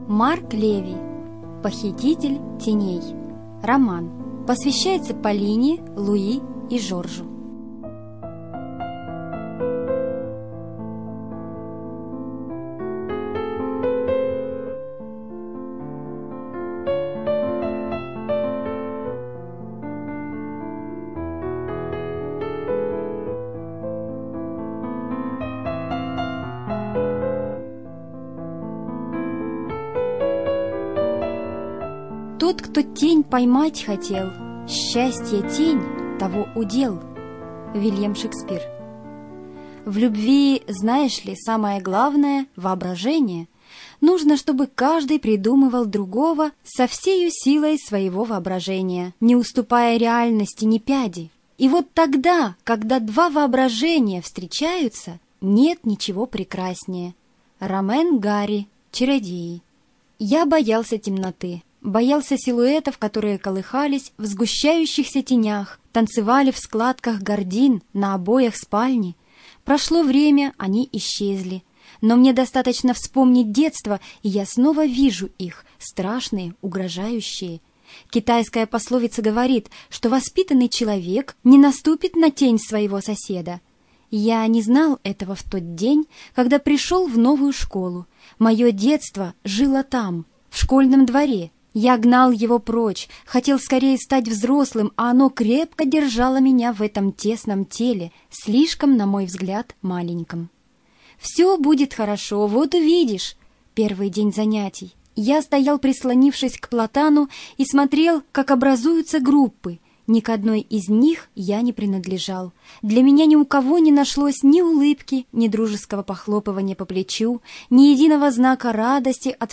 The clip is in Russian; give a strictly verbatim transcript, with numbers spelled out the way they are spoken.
Марк Леви. Похититель теней. Роман. Посвящается Полине, Луи и Жоржу. Тот, кто тень поймать хотел, счастье тень, того удел. Вильям Шекспир. В любви, знаешь ли, самое главное — воображение. Нужно, чтобы каждый придумывал другого со всею силой своего воображения, не уступая реальности ни пяди. И вот тогда, когда два воображения встречаются, нет ничего прекраснее. Ромен Гари, Чародеи. Я боялся темноты. Боялся силуэтов, которые колыхались в сгущающихся тенях, танцевали в складках гардин на обоях спальни. Прошло время, они исчезли. Но мне достаточно вспомнить детство, и я снова вижу их, страшные, угрожающие. Китайская пословица говорит, что воспитанный человек не наступит на тень своего соседа. Я не знал этого в тот день, когда пришел в новую школу. Мое детство жило там, в школьном дворе. Я гнал его прочь, хотел скорее стать взрослым, а оно крепко держало меня в этом тесном теле, слишком, на мой взгляд, маленьком. «Все будет хорошо, вот увидишь». Первый день занятий. Я стоял, прислонившись к платану, и смотрел, как образуются группы. Ни к одной из них я не принадлежал. Для меня ни у кого не нашлось ни улыбки, ни дружеского похлопывания по плечу, ни единого знака радости от